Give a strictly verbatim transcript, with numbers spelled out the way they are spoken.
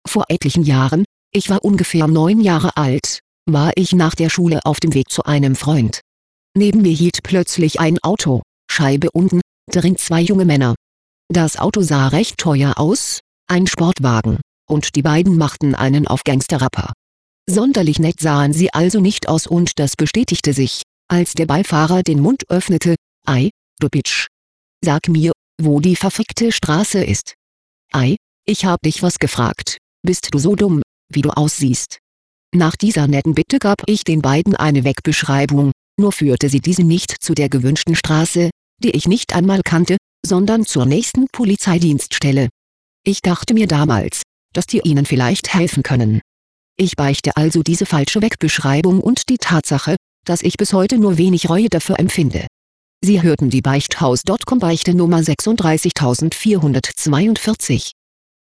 Vor etlichen Jahren, ich war ungefähr neun Jahre alt, war ich nach der Schule auf dem Weg zu einem Freund. Neben mir hielt plötzlich ein Auto, Scheibe unten, drin zwei junge Männer. Das Auto sah recht teuer aus, ein Sportwagen, und die beiden machten einen auf Gangster-Rapper. Sonderlich nett sahen sie also nicht aus und das bestätigte sich, als der Beifahrer den Mund öffnete: »Ei, du Bitch. Sag mir, wo die verfickte Straße ist. Ei, ich hab dich was gefragt, bist du so dumm, wie du aussiehst?« Nach dieser netten Bitte gab ich den beiden eine Wegbeschreibung, nur führte sie diese nicht zu der gewünschten Straße, die ich nicht einmal kannte, sondern zur nächsten Polizeidienststelle. Ich dachte mir damals, dass die ihnen vielleicht helfen können. Ich beichte also diese falsche Wegbeschreibung und die Tatsache, dass ich bis heute nur wenig Reue dafür empfinde. Sie hörten die Beichthaus Punkt com Beichte Nummer sechsunddreißigtausendvierhundertzweiundvierzig.